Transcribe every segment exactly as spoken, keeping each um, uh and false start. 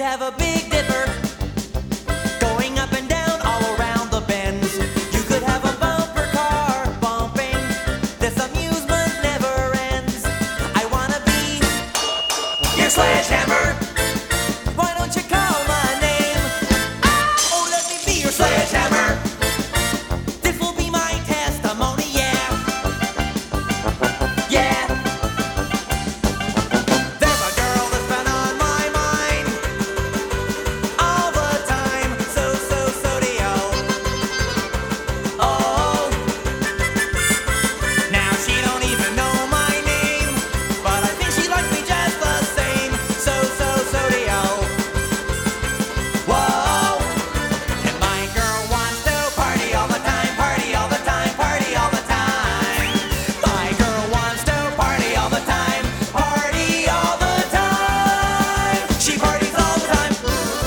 have a Big Dipper going up and down all around the bends. You could have a bumper car bumping. This amusement never ends. I wanna be your sledgehammer. Why don't you call my name? Oh, let me be your sledgehammer. This will be my testimony, yeah. Yeah. There's a girl that's been on my mind all the time. So, so, so-dio. Oh. Now she don't even know my name, but I think she likes me just the same. So, so, so-dio. Whoa. And my girl wants to party all the time, party all the time, party all the time. My girl wants to party all the time, party all the time. She parties all the time.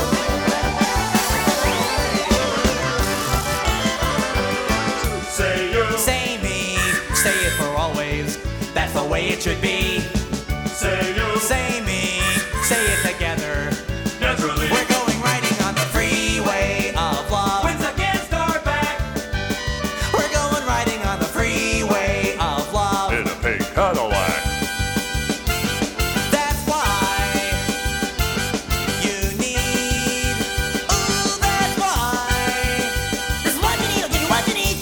Say you, Say me, say it for always. That's the way it should be. say you, Say me, say it together. naturally. We're going riding on the freeway of love. Winds against our back. We're going riding on the freeway of love. In a pink Cadillac. That's why you need. Ooh, that's why. This is what you need. I'll give you what you need.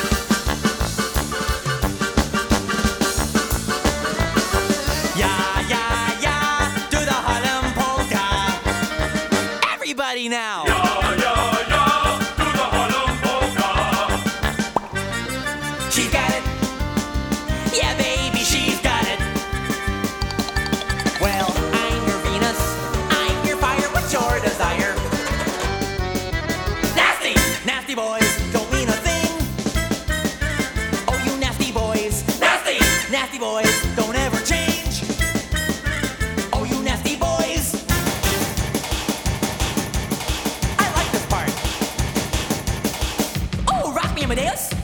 Yeah, yeah, yeah. Do the Harlem polka. Everybody now. Yeah, yeah, yeah. Do the Harlem polka. She's got it. Yeah, baby, she's got it. Well, I'm your Venus. I'm your fire. What's your desire? Nasty! Nasty boys don't mean a thing. Oh, you nasty boys. Nasty! Nasty boys don't ever change. Oh, you nasty boys. I like this part. Oh, rock me, Amadeus.